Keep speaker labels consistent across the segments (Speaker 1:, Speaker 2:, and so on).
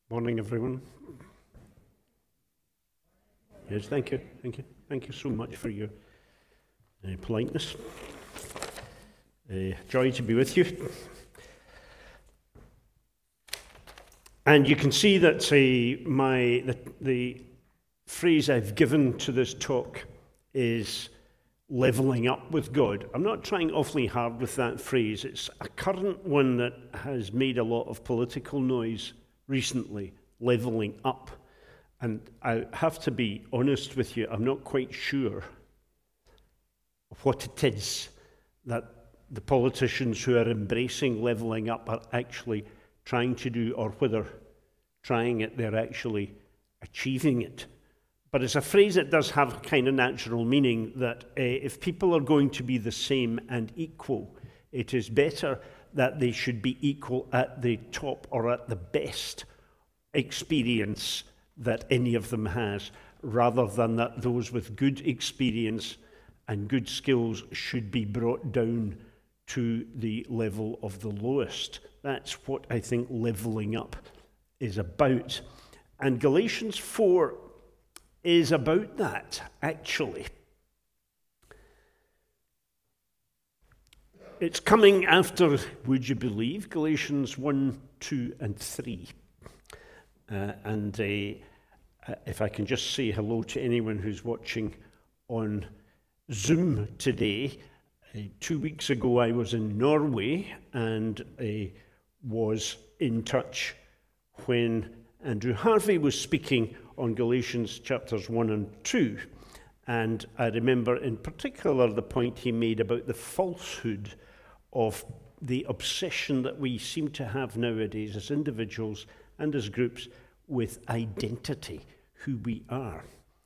Speaker 1: Morning, everyone. Yes, thank you. Thank you so much for your politeness. Joy to be with you. And you can see that the phrase I've given to this talk is levelling up with God. I'm not trying awfully hard with that phrase. It's a current one that has made a lot of political noise recently, levelling up. And I have to be honest with you, I'm not quite sure what it is that the politicians who are embracing levelling up are actually trying to do, or whether trying it, they're actually achieving it. But it's a phrase that does have a kind of natural meaning that if people are going to be the same and equal, it is better that they should be equal at the top or at the best experience that any of them has, rather than that those with good experience and good skills should be brought down to the level of the lowest. That's what I think levelling up is about. And Galatians 4 is about that, actually. It's coming after, would you believe, Galatians 1, 2, and 3. If I can just say hello to anyone who's watching on Zoom today. 2 weeks ago I was in Norway and was in touch when Andrew Harvey was speaking on Galatians chapters 1 and 2. And I remember in particular the point he made about the falsehood of the obsession that we seem to have nowadays as individuals and as groups with identity, who we are.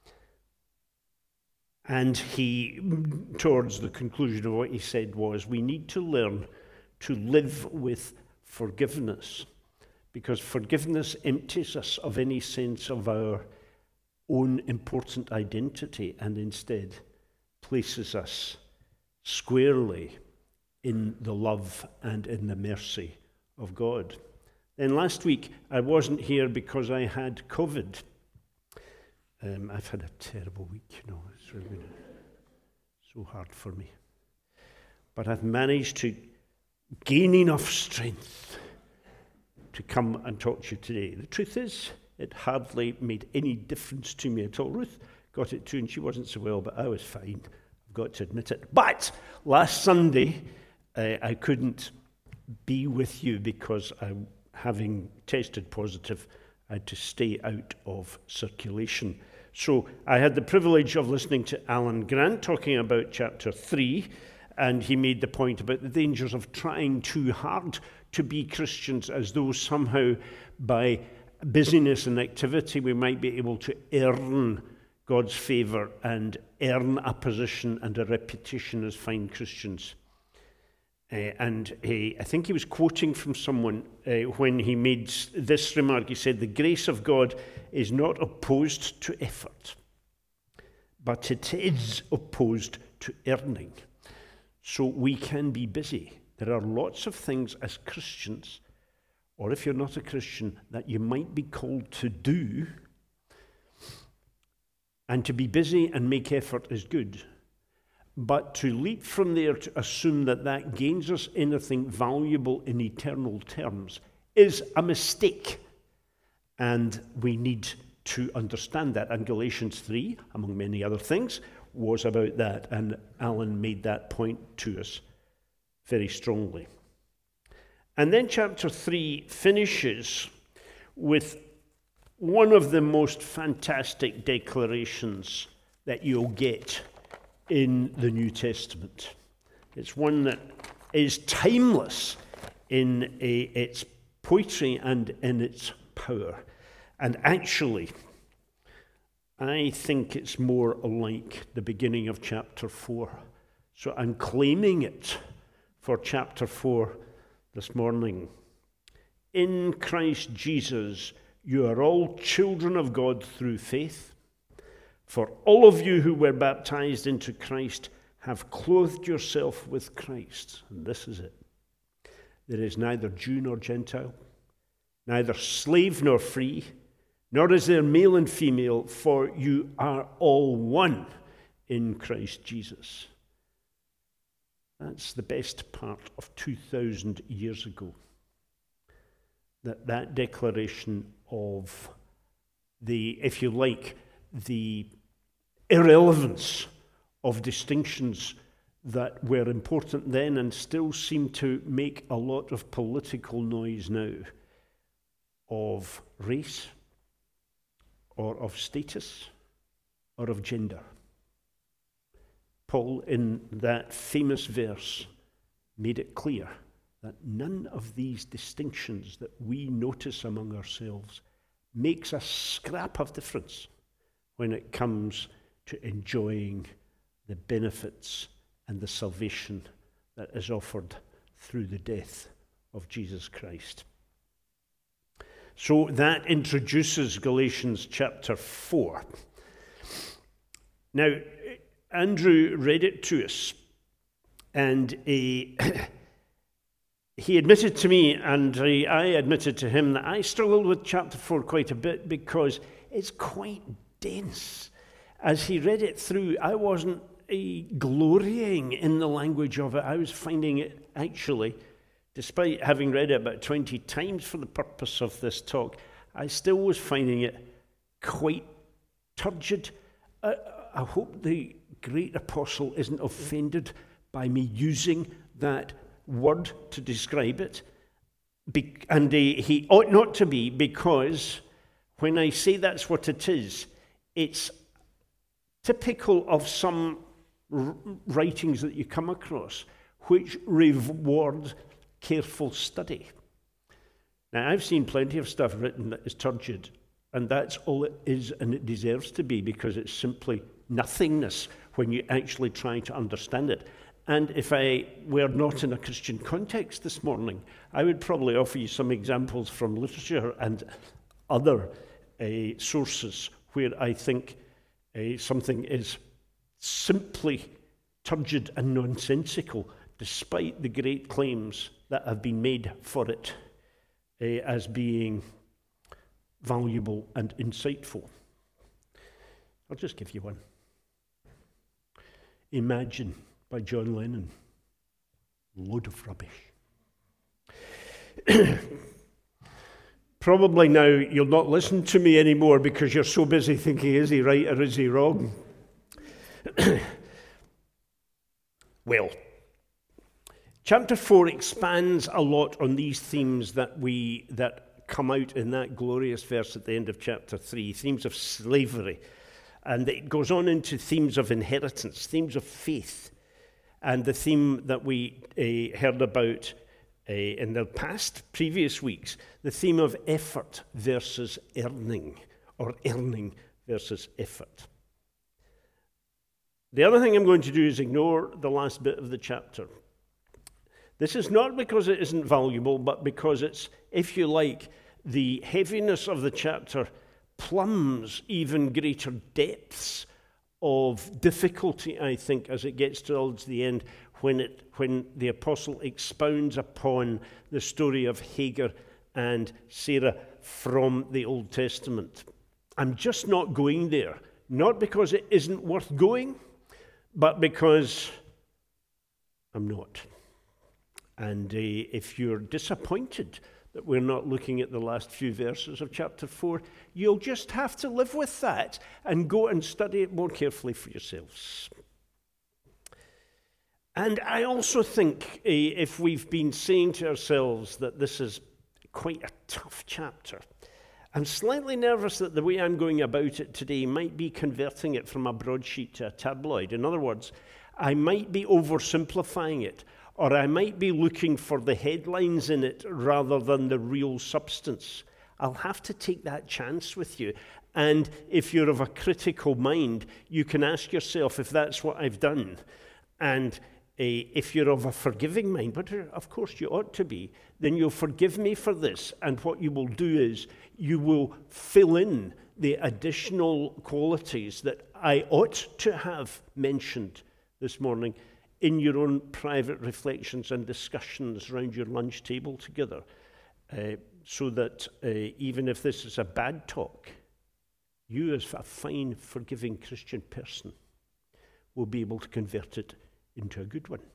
Speaker 1: And he, towards the conclusion of what he said was, we need to learn to live with forgiveness, because forgiveness empties us of any sense of our own important identity and instead places us squarely in the love and in the mercy of God. Then last week, I wasn't here because I had COVID. I've had a terrible week, it's really been so hard for me. But I've managed to gain enough strength to come and talk to you today. The truth is, it hardly made any difference to me at all. Ruth got it too, and she wasn't so well, but I was fine. I've got to admit it. But last Sunday, I couldn't be with you because having tested positive, I had to stay out of circulation. So I had the privilege of listening to Alan Grant talking about chapter 3, and he made the point about the dangers of trying too hard to be Christians, as though somehow by busyness and activity we might be able to earn God's favour and earn a position and a reputation as fine Christians. I think he was quoting from someone when he made this remark. He said, the grace of God is not opposed to effort, but it is opposed to earning. So we can be busy. There are lots of things as Christians, or if you're not a Christian, that you might be called to do. And to be busy and make effort is good. But to leap from there to assume that that gains us anything valuable in eternal terms is a mistake. And we need to understand that. And Galatians 3, among many other things, was about that. And Alan made that point to us very strongly. And then chapter 3 finishes with one of the most fantastic declarations that you'll get in the New Testament. It's one that is timeless in its poetry and in its power. And actually, I think it's more like the beginning of chapter 4. So I'm claiming it for chapter 4 this morning. In Christ Jesus, you are all children of God through faith. For all of you who were baptized into Christ have clothed yourself with Christ. And this is it. There is neither Jew nor Gentile, neither slave nor free, nor is there male and female, for you are all one in Christ Jesus. That's the best part of 2,000 years ago. That declaration of the, if you like, the irrelevance of distinctions that were important then and still seem to make a lot of political noise now, of race, or of status, or of gender. Paul, in that famous verse, made it clear that none of these distinctions that we notice among ourselves makes a scrap of difference when it comes to enjoying the benefits and the salvation that is offered through the death of Jesus Christ. So that introduces Galatians chapter 4. Now, Andrew read it to us, and he admitted to me, and I admitted to him, that I struggled with chapter 4 quite a bit because it's quite dense. As he read it through, I wasn't glorying in the language of it. I was finding it actually, despite having read it about 20 times for the purpose of this talk, I still was finding it quite turgid. I hope the great apostle isn't offended by me using that word to describe it. And he ought not to be, because when I say that's what it is, it's typical of some writings that you come across which reward careful study. Now, I've seen plenty of stuff written that is turgid, and that's all it is, and it deserves to be, because it's simply nothingness when you actually try to understand it. And if I were not in a Christian context this morning, I would probably offer you some examples from literature and other sources where I think something is simply turgid and nonsensical, despite the great claims that have been made for it as being valuable and insightful. I'll just give you one. Imagine, by John Lennon. Load of rubbish. Probably now you'll not listen to me anymore because you're so busy thinking, is he right or is he wrong? Well, chapter 4 expands a lot on these themes that come out in that glorious verse at the end of chapter 3, themes of slavery. And it goes on into themes of inheritance, themes of faith, and the theme that we heard about in the previous weeks, the theme of effort versus earning, or earning versus effort. The other thing I'm going to do is ignore the last bit of the chapter. This is not because it isn't valuable, but because it's, if you like, the heaviness of the chapter plumbs even greater depths of difficulty, I think, as it gets towards the end, when the apostle expounds upon the story of Hagar and Sarah from the Old Testament. I'm just not going there, not because it isn't worth going, but because I'm not. And if you're disappointed that we're not looking at the last few verses of chapter 4, you'll just have to live with that and go and study it more carefully for yourselves. And I also think if we've been saying to ourselves that this is quite a tough chapter, I'm slightly nervous that the way I'm going about it today might be converting it from a broadsheet to a tabloid. In other words, I might be oversimplifying it, or I might be looking for the headlines in it rather than the real substance. I'll have to take that chance with you. And if you're of a critical mind, you can ask yourself if that's what I've done. And if you're of a forgiving mind, but of course you ought to be, then you'll forgive me for this. And what you will do is you will fill in the additional qualities that I ought to have mentioned this morning in your own private reflections and discussions around your lunch table together. so that even if this is a bad talk, you as a fine, forgiving Christian person will be able to convert it into a good one.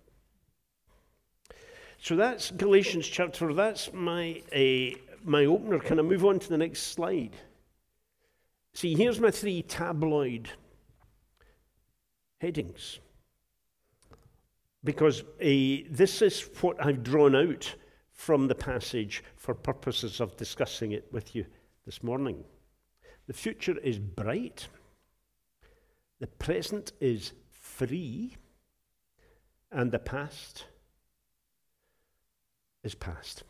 Speaker 1: So that's Galatians chapter 4. That's my opener. Can I move on to the next slide? See, here's my 3 tabloid headings. Because this is what I've drawn out from the passage for purposes of discussing it with you this morning. The future is bright. The present is free. And the past is past.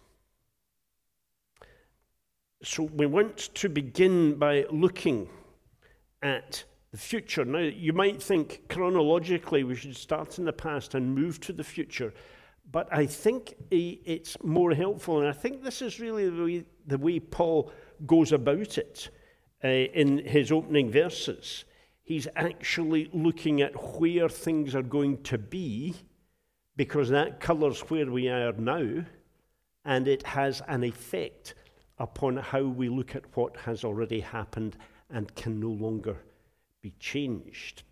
Speaker 1: So we want to begin by looking at the future. Now, you might think chronologically we should start in the past and move to the future, but I think it's more helpful, and I think this is really the way Paul goes about it in his opening verses. He's actually looking at where things are going to be, because that colours where we are now, and it has an effect upon how we look at what has already happened and can no longer be changed.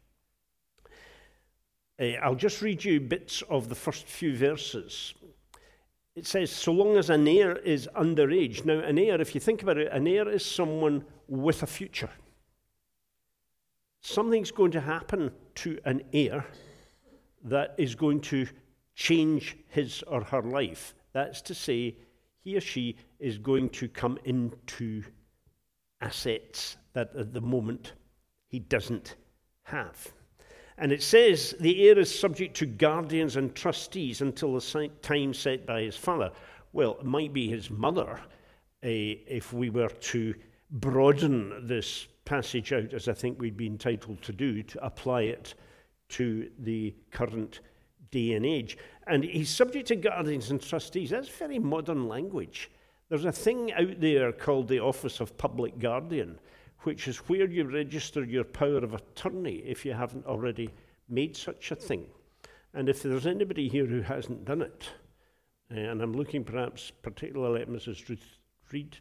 Speaker 1: I'll just read you bits of the first few verses. It says, so long as an heir is underage. Now, an heir, if you think about it, an heir is someone with a future. Something's going to happen to an heir that is going to change his or her life. That's to say, he or she is going to come into assets that at the moment he doesn't have. And it says the heir is subject to guardians and trustees until the time set by his father. Well, it might be his mother, if we were to broaden this passage out, as I think we'd be entitled to do, to apply it to the current day and age. And he's subject to guardians and trustees. That's very modern language. There's a thing out there called the Office of Public Guardian, which is where you register your power of attorney if you haven't already made such a thing. And if there's anybody here who hasn't done it, and I'm looking perhaps particularly at Mrs. Ruth Reed,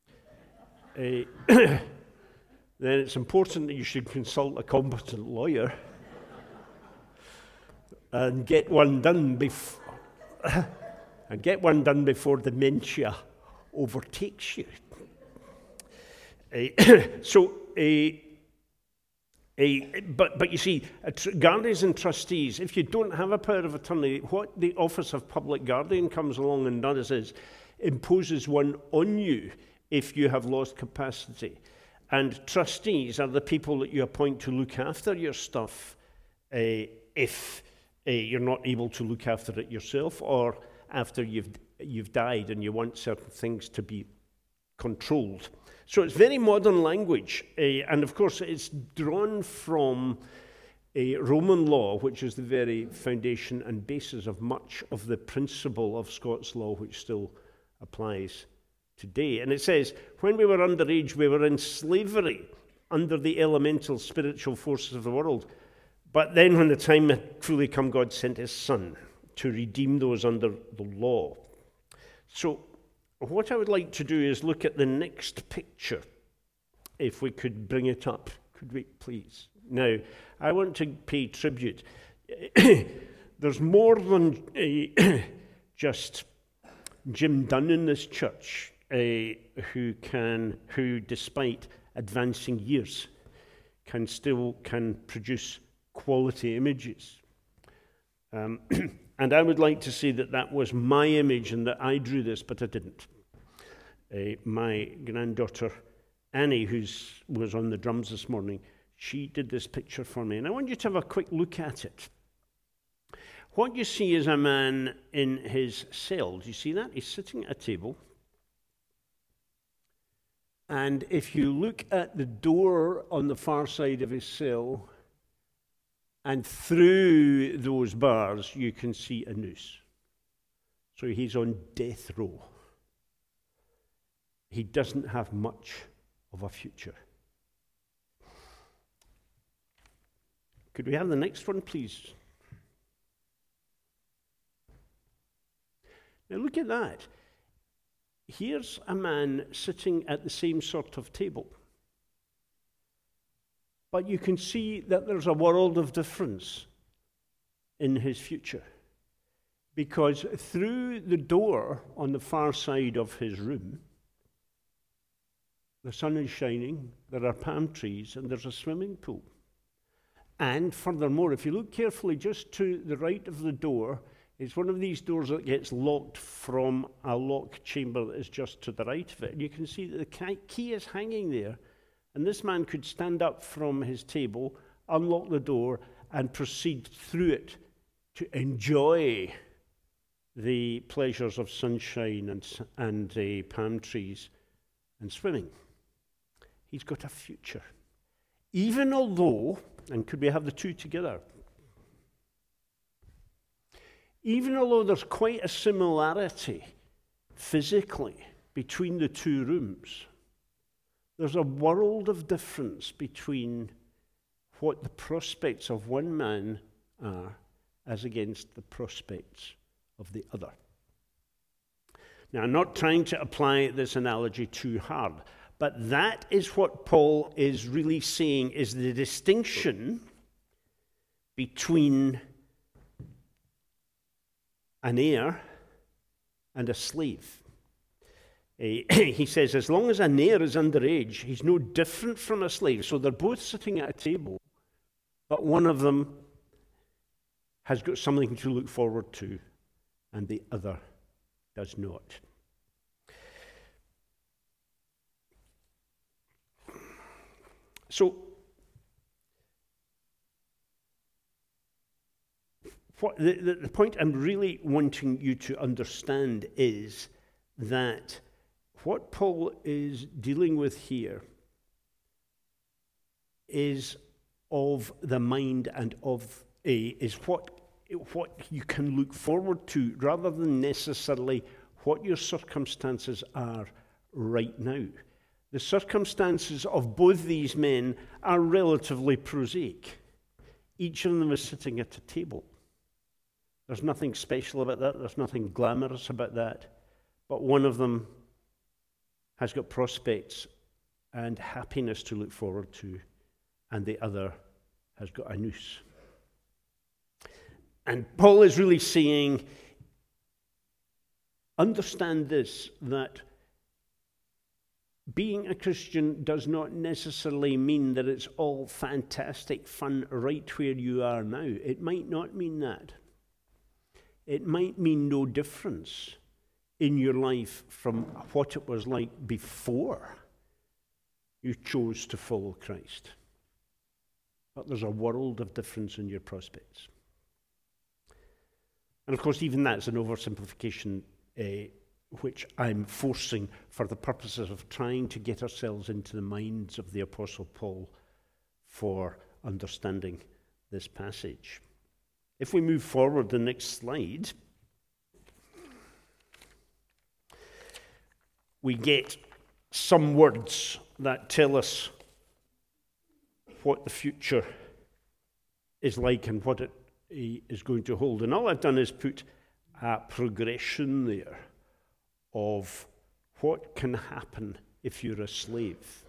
Speaker 1: then it's important that you should consult a competent lawyer and get one done before dementia overtakes you. But you see, guardians and trustees, if you don't have a power of attorney, what the Office of Public Guardian comes along and does is imposes one on you if you have lost capacity. And trustees are the people that you appoint to look after your stuff if you're not able to look after it yourself, or after you've died and you want certain things to be controlled. So it's very modern language, and of course it's drawn from Roman law, which is the very foundation and basis of much of the principle of Scots law, which still applies today. And it says, when we were underage, we were in slavery under the elemental spiritual forces of the world. But then when the time had fully come, God sent his Son to redeem those under the law. So what I would like to do is look at the next picture, if we could bring it up. Could we, please? Now, I want to pay tribute. There's more than just Jim Dunn in this church who, despite advancing years, can produce quality images. And I would like to say that was my image and that I drew this, but I didn't. My granddaughter, Annie, who was on the drums this morning, she did this picture for me. And I want you to have a quick look at it. What you see is a man in his cell. Do you see that? He's sitting at a table. And if you look at the door on the far side of his cell, and through those bars, you can see a noose. So he's on death row. He doesn't have much of a future. Could we have the next one, please? Now look at that. here's a man sitting at the same sort of table. But you can see that there's a world of difference in his future. Because through the door on the far side of his room, the sun is shining, there are palm trees, and there's a swimming pool. And furthermore, if you look carefully, just to the right of the door, it's one of these doors that gets locked from a lock chamber that is just to the right of it. And you can see that the key is hanging there. And this man could stand up from his table, unlock the door, and proceed through it to enjoy the pleasures of sunshine and palm trees and swimming. He's got a future. Even although, and could we have the two together? Even although there's quite a similarity physically between the two rooms, there's a world of difference between what the prospects of one man are as against the prospects of the other. Now, I'm not trying to apply this analogy too hard, but that is what Paul is really saying is the distinction between an heir and a slave. He says, as long as an heir is underage, he's no different from a slave. So they're both sitting at a table, but one of them has got something to look forward to, and the other does not. So, the point I'm really wanting you to understand is that what Paul is dealing with here is of the mind and is what you can look forward to rather than necessarily what your circumstances are right now. The circumstances of both these men are relatively prosaic. Each of them is sitting at a table. There's nothing special about that. There's nothing glamorous about that. But one of them has got prospects and happiness to look forward to, and the other has got a noose. And Paul is really saying, understand this, that being a Christian does not necessarily mean that it's all fantastic fun right where you are now. It might not mean that. It might mean no difference in your life from what it was like before you chose to follow Christ. But there's a world of difference in your prospects. And of course, even that's an oversimplification which I'm forcing for the purposes of trying to get ourselves into the minds of the Apostle Paul for understanding this passage. If we move forward the next slide, we get some words that tell us what the future is like and what it is going to hold. And all I've done is put a progression there of what can happen if you're a slave.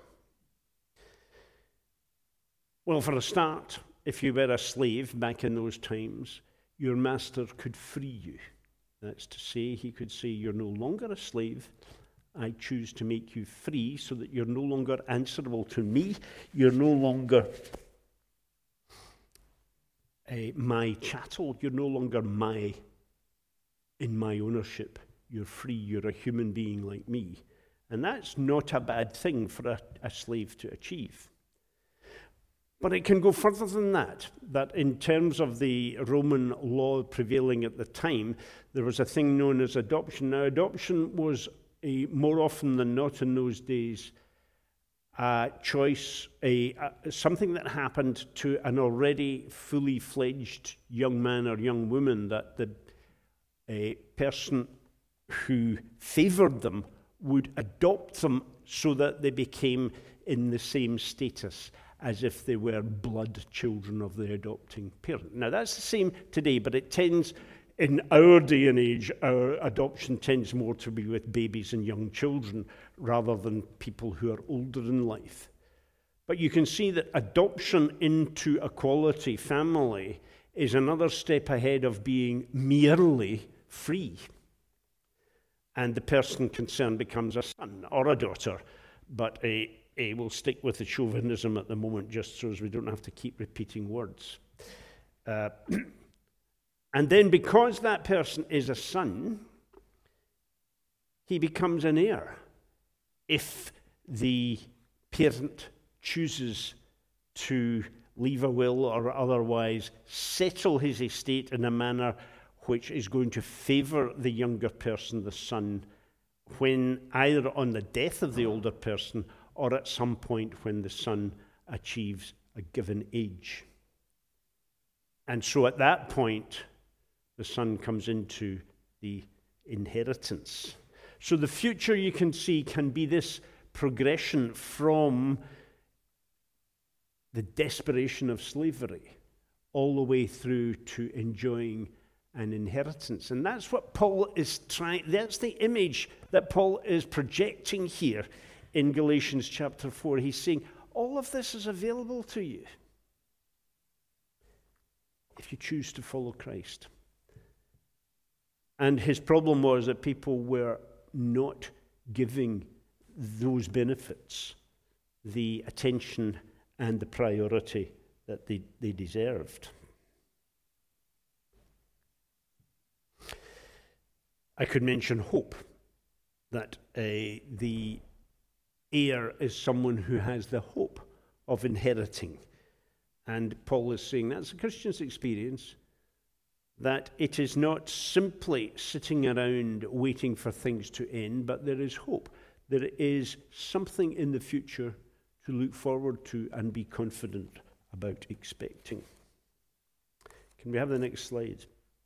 Speaker 1: Well, for a start, if you were a slave back in those times, your master could free you. That's to say, he could say, you're no longer a slave. I choose to make you free so that you're no longer answerable to me. You're no longer my chattel. You're no longer in my ownership. You're free. You're a human being like me. And that's not a bad thing for a slave to achieve. But it can go further than that, that in terms of the Roman law prevailing at the time, there was a thing known as adoption. Now, adoption was more often than not in those days a choice, something that happened to an already fully fledged young man or young woman that the person who favored them would adopt them so that they became in the same status as if they were blood children of the adopting parent. Now, that's the same today, but it tends In our day and age, our adoption tends more to be with babies and young children rather than people who are older in life. But you can see that adoption into a quality family is another step ahead of being merely free. And the person concerned becomes a son or a daughter, but we'll stick with the chauvinism at the moment just so as we don't have to keep repeating words. And then because that person is a son, he becomes an heir if the parent chooses to leave a will or otherwise settle his estate in a manner which is going to favour the younger person, the son, when either on the death of the older person or at some point when the son achieves a given age. And so at that point, the son comes into the inheritance. So the future, you can see, can be this progression from the desperation of slavery all the way through to enjoying an inheritance. And that's what Paul is that's the image that Paul is projecting here in Galatians chapter 4. He's saying, all of this is available to you if you choose to follow Christ. And his problem was that people were not giving those benefits the attention and the priority that they deserved. I could mention hope, that the heir is someone who has the hope of inheriting. And Paul is saying that's a Christian's experience, that it is not simply sitting around waiting for things to end, but there is hope. There is something in the future to look forward to and be confident about expecting. Can we have the next slide?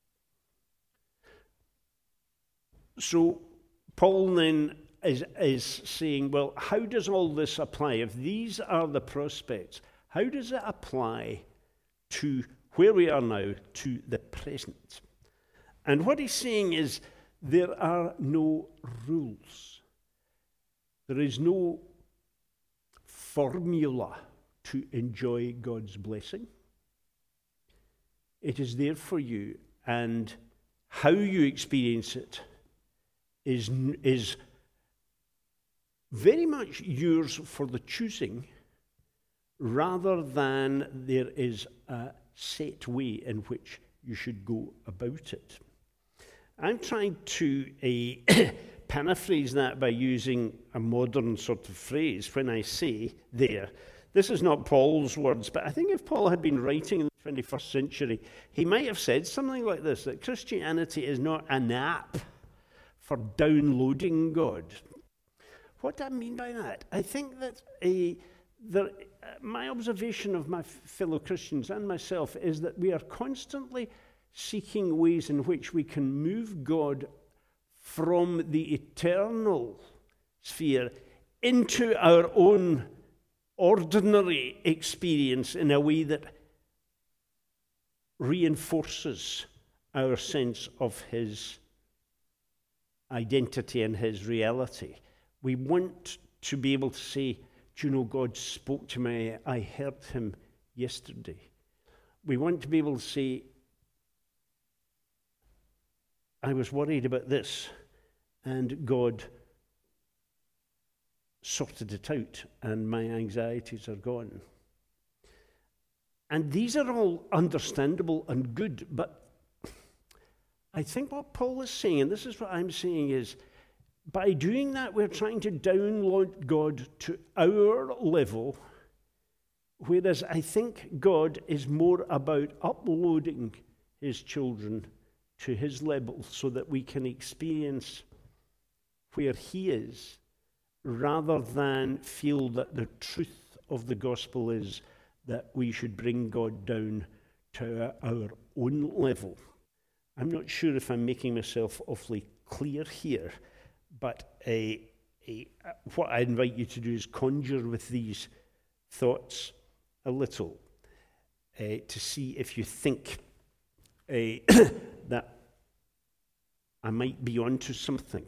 Speaker 1: So Paul then is saying, well, how does all this apply? If these are the prospects, how does it apply to where we are now, to the present? And what he's saying is there are no rules. There is no formula to enjoy God's blessing. It is there for you, and how you experience it is very much yours for the choosing, rather than there is a set way in which you should go about it. I'm trying to paraphrase that by using a modern sort of phrase when I say there. This is not Paul's words, but I think if Paul had been writing in the 21st century, he might have said something like this, that Christianity is not an app for downloading God. What do I mean by that? I think that my observation of my fellow Christians and myself is that we are constantly seeking ways in which we can move God from the eternal sphere into our own ordinary experience in a way that reinforces our sense of his identity and his reality. We want to be able to say, do you know, God spoke to me, I heard him yesterday. We want to be able to say, I was worried about this, and God sorted it out, and my anxieties are gone. And these are all understandable and good, but I think what Paul is saying, and this is what I'm saying, is by doing that, we're trying to download God to our level, whereas I think God is more about uploading his children to his level so that we can experience where he is, rather than feel that the truth of the gospel is that we should bring God down to our own level. I'm not sure if I'm making myself awfully clear here, but what I invite you to do is conjure with these thoughts a little to see if you think that I might be onto something.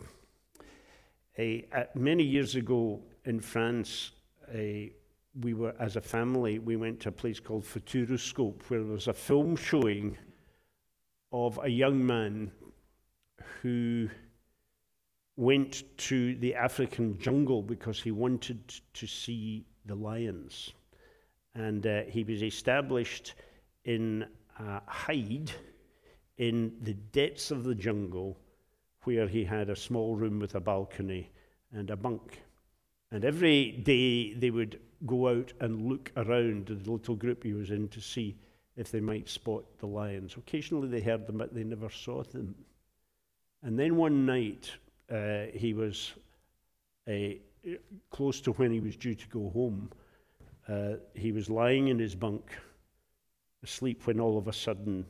Speaker 1: Many years ago in France, we were, as a family, we went to a place called Futuroscope, where there was a film showing of a young man who went to the African jungle because he wanted to see the lions. And he was established in a hide in the depths of the jungle, where he had a small room with a balcony and a bunk. And every day they would go out and look around the little group he was in to see if they might spot the lions. Occasionally they heard them, but they never saw them. And then one night, he was close to when he was due to go home. He was lying in his bunk, asleep, when all of a sudden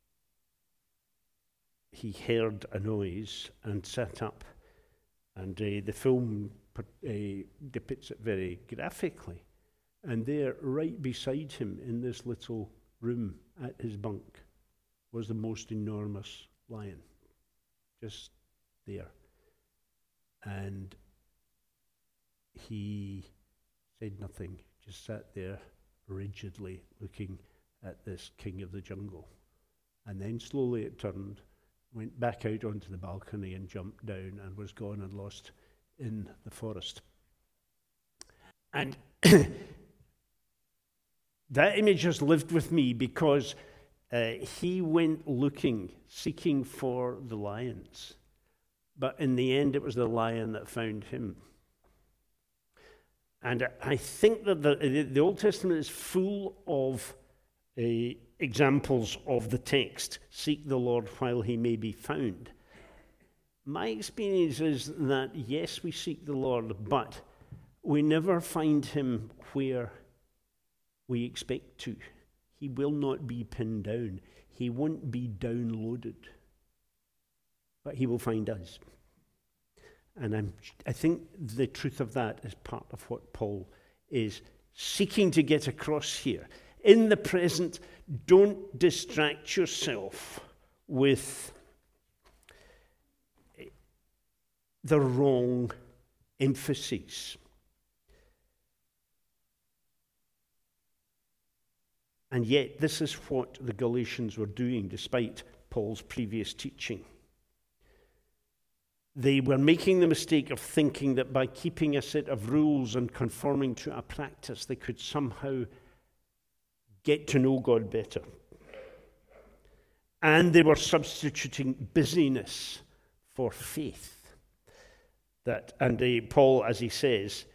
Speaker 1: he heard a noise and sat up. And the film depicts it very graphically. And there, right beside him in this little room at his bunk, was the most enormous lion, just there. And he said nothing, just sat there rigidly looking at this king of the jungle. And then slowly it turned, went back out onto the balcony and jumped down and was gone and lost in the forest. And that image has lived with me because he went looking, seeking for the lions. But in the end, it was the lion that found him. And I think that the Old Testament is full of examples of the text, seek the Lord while he may be found. My experience is that, yes, we seek the Lord, but we never find him where we expect to. He will not be pinned down. He won't be downloaded. But he will find us. And I think the truth of that is part of what Paul is seeking to get across here. In the present, don't distract yourself with the wrong emphases. And yet, this is what the Galatians were doing, despite Paul's previous teaching. They were making the mistake of thinking that by keeping a set of rules and conforming to a practice, they could somehow get to know God better. And they were substituting busyness for faith. Paul, as he says,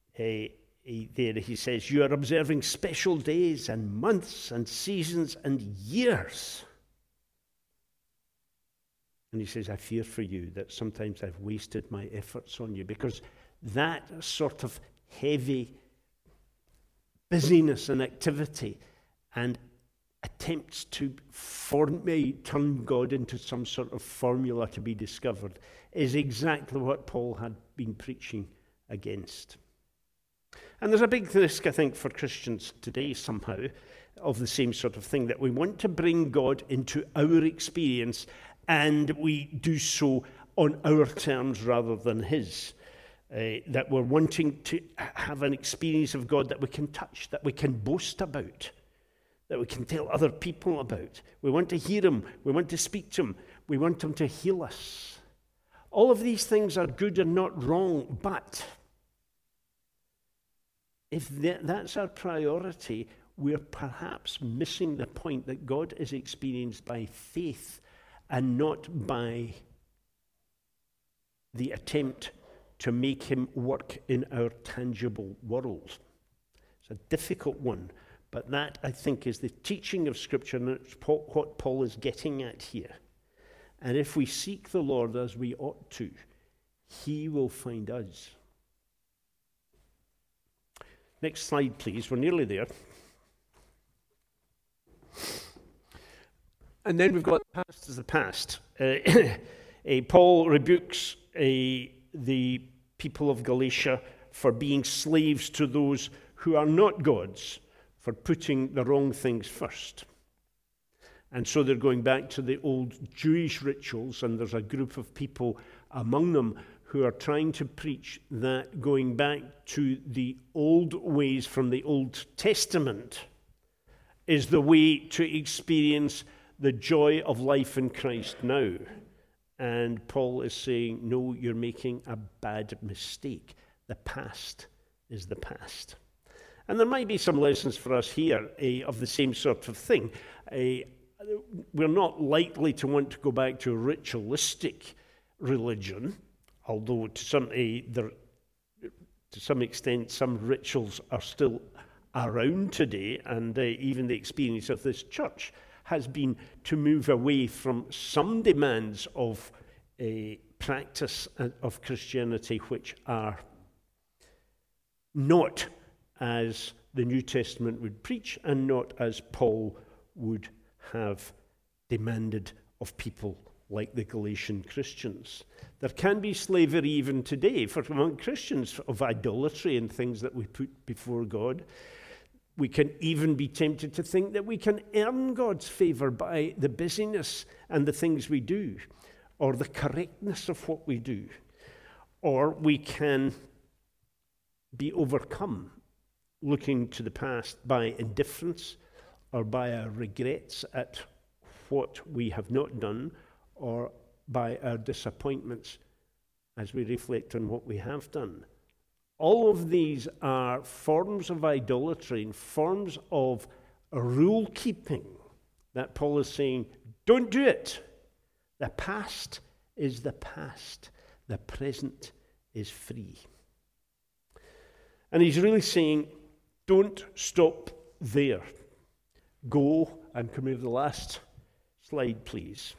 Speaker 1: he says, you are observing special days and months and seasons and years. And he says, I fear for you that sometimes I've wasted my efforts on you, because that sort of heavy busyness and activity and attempts to turn God into some sort of formula to be discovered is exactly what Paul had been preaching against. And there's a big risk, I think, for Christians today somehow of the same sort of thing, that we want to bring God into our experience, and we do so on our terms rather than his. That we're wanting to have an experience of God that we can touch, that we can boast about, that we can tell other people about. We want to hear him. We want to speak to him. We want him to heal us. All of these things are good and not wrong, but if that's our priority, we're perhaps missing the point that God is experienced by faith and not by the attempt to make him work in our tangible world. It's a difficult one, but that, I think, is the teaching of Scripture, and it's what Paul is getting at here. And if we seek the Lord as we ought to, he will find us. Next slide, please. We're nearly there. And then we've got the past as the past. Paul rebukes the people of Galatia for being slaves to those who are not God's, for putting the wrong things first. And so they're going back to the old Jewish rituals, and there's a group of people among them who are trying to preach that going back to the old ways from the Old Testament is the way to experience the joy of life in Christ now. And Paul is saying, no, you're making a bad mistake. The past is the past. And there might be some lessons for us here of the same sort of thing. We're not likely to want to go back to a ritualistic religion, although to some extent some rituals are still around today, and even the experience of this church has been to move away from some demands of a practice of Christianity which are not as the New Testament would preach and not as Paul would have demanded of people like the Galatian Christians. There can be slavery even today among Christians of idolatry and things that we put before God. We can even be tempted to think that we can earn God's favor by the busyness and the things we do, or the correctness of what we do. Or we can be overcome looking to the past by indifference or by our regrets at what we have not done, or by our disappointments as we reflect on what we have done. All of these are forms of idolatry and forms of rule keeping that Paul is saying, don't do it. The past is the past. The present is free. And he's really saying, don't stop there. Go, and can we have the last slide, please?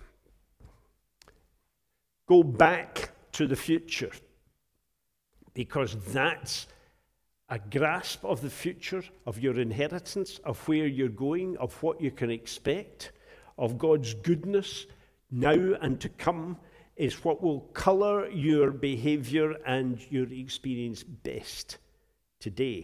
Speaker 1: Go back to the future, because that's a grasp of the future, of your inheritance, of where you're going, of what you can expect, of God's goodness now and to come, is what will colour your behaviour and your experience best today.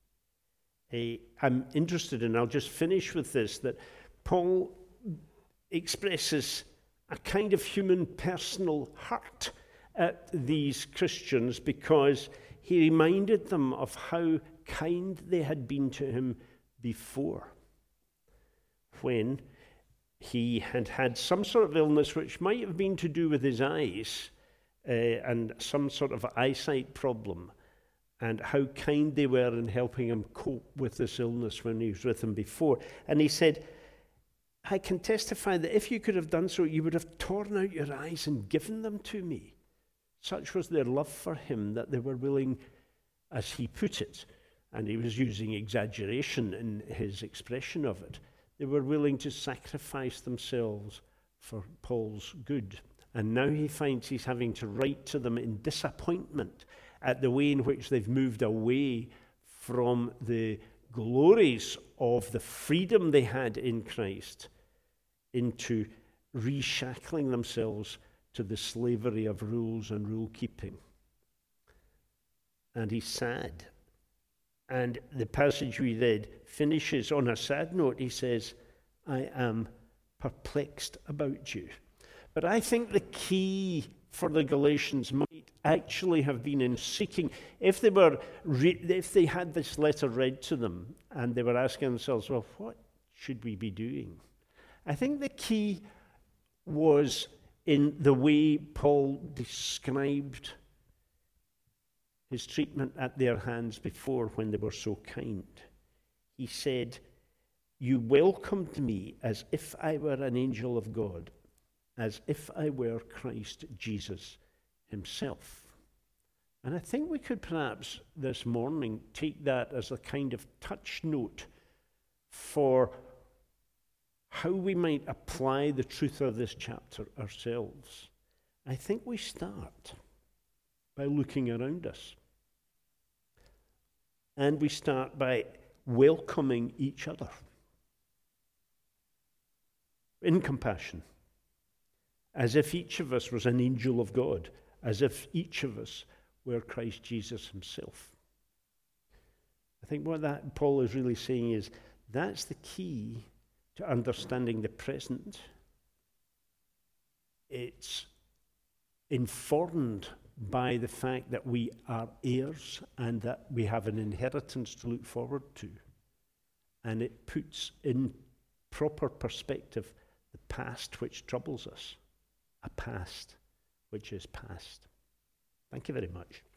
Speaker 1: I'm interested in, I'll just finish with this, that Paul expresses a kind of human personal hurt at these Christians because he reminded them of how kind they had been to him before, when he had had some sort of illness which might have been to do with his eyes and some sort of eyesight problem, and how kind they were in helping him cope with this illness when he was with them before. And he said, I can testify that if you could have done so, you would have torn out your eyes and given them to me. Such was their love for him that they were willing, as he put it, and he was using exaggeration in his expression of it, they were willing to sacrifice themselves for Paul's good. And now he finds he's having to write to them in disappointment at the way in which they've moved away from the glories of the freedom they had in Christ into reshackling themselves to the slavery of rules and rule keeping. And he's sad. And the passage we read finishes on a sad note. He says, I am perplexed about you. But I think the key for the Galatians might actually have been in seeking, if they had this letter read to them and they were asking themselves, well, what should we be doing? I think the key was in the way Paul described his treatment at their hands before when they were so kind. He said, you welcomed me as if I were an angel of God, as if I were Christ Jesus himself. And I think we could perhaps this morning take that as a kind of touch note for how we might apply the truth of this chapter ourselves. I think we start by looking around us. And we start by welcoming each other in compassion, as if each of us was an angel of God, as if each of us were Christ Jesus himself. I think what that Paul is really saying is that's the key to understanding the present. It's informed by the fact that we are heirs and that we have an inheritance to look forward to. And it puts in proper perspective the past which troubles us, a past which is past. Thank you very much.